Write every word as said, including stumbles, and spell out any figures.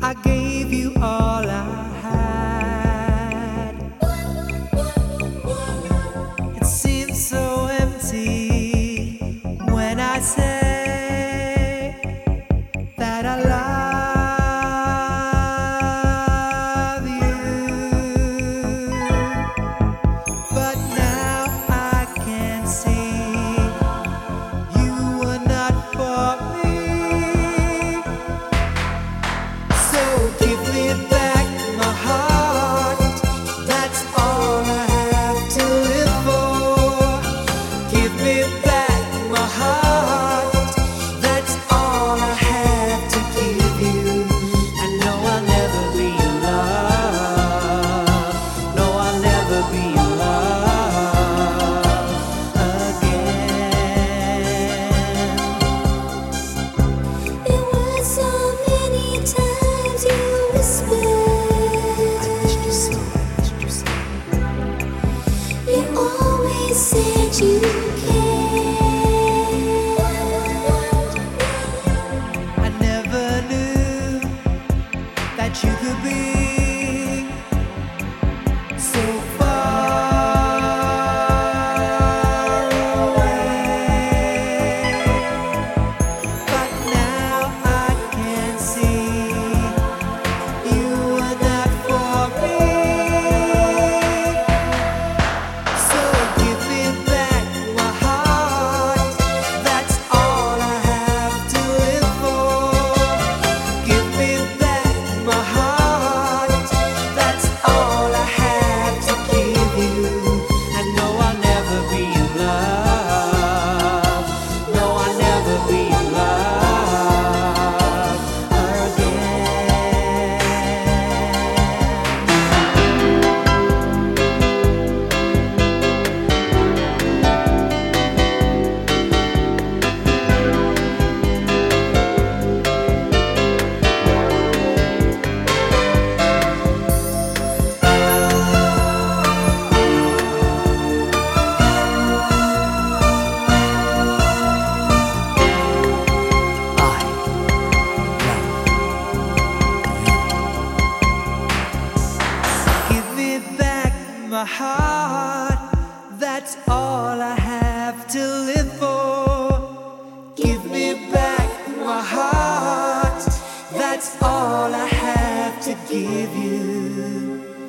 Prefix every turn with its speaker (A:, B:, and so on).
A: I gave you all I had. It seems so empty when I say that I love you. But now I can see you were not for me. So give me back my heart. That's all I have to live for. Give me back my heart. That's all I have to give you. I know I'll never be your love. No, I'll never be your love again.
B: There were so many times you whispered.
A: I missed you so, I missed you so.
B: You always said you cared.
A: I never knew that you could be so far away. But now I can see you were not for me. So give me back my heart. That's all I have to live for. Give me back my heart. That's all I have to give you. I know I'll never be your love. No, I'll never be your love again. Give me back my heart. That's all I have to live for. Give me back my heart. That's all I have to give you.